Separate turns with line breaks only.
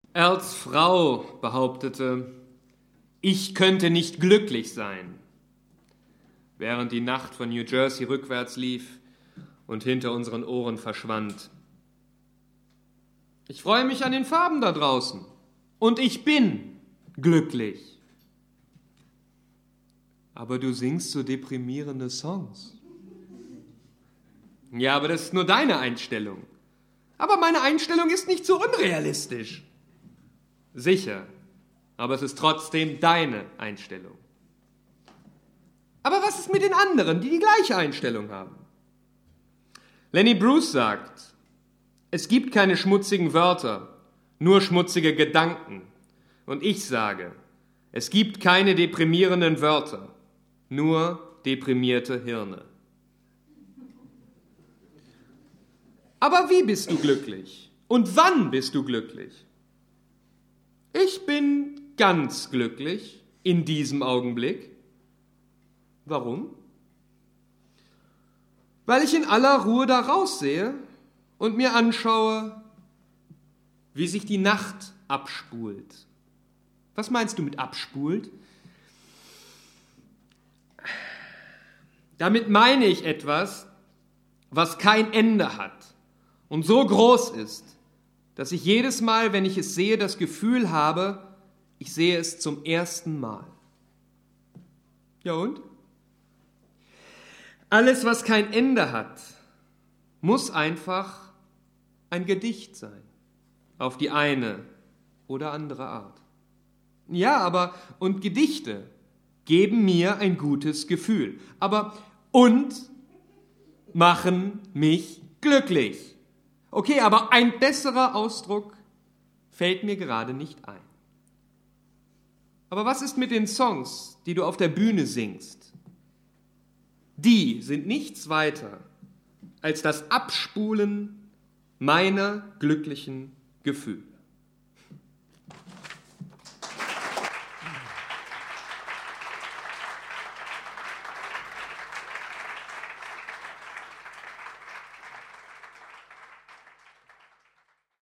Als Frau behauptete, ich könnte nicht glücklich sein, während die Nacht von New Jersey rückwärts lief und hinter unseren Ohren verschwand. Ich freue mich an den Farben da draußen und ich bin glücklich. Aber du singst so deprimierende Songs. Ja, aber das ist nur deine Einstellung. Aber meine Einstellung ist nicht so unrealistisch. Sicher, aber es ist trotzdem deine Einstellung. Aber was ist mit den anderen, die die gleiche Einstellung haben? Lenny Bruce sagt, es gibt keine schmutzigen Wörter, nur schmutzige Gedanken. Und ich sage, es gibt keine deprimierenden Wörter, nur deprimierte Hirne. Aber wie bist du glücklich? Und wann bist du glücklich? Ich bin ganz glücklich in diesem Augenblick. Warum? Weil ich in aller Ruhe da raussehe und mir anschaue, wie sich die Nacht abspult. Was meinst du mit abspult? Damit meine ich etwas, was kein Ende hat und so groß ist, dass ich jedes Mal, wenn ich es sehe, das Gefühl habe, ich sehe es zum ersten Mal. Ja und? Alles, was kein Ende hat, muss einfach ein Gedicht sein, auf die eine oder andere Art. Ja, aber und Gedichte geben mir ein gutes Gefühl, und machen mich glücklich. Okay, aber ein besserer Ausdruck fällt mir gerade nicht ein. Aber was ist mit den Songs, die du auf der Bühne singst? Die sind nichts weiter als das Abspulen meiner glücklichen Gefühle.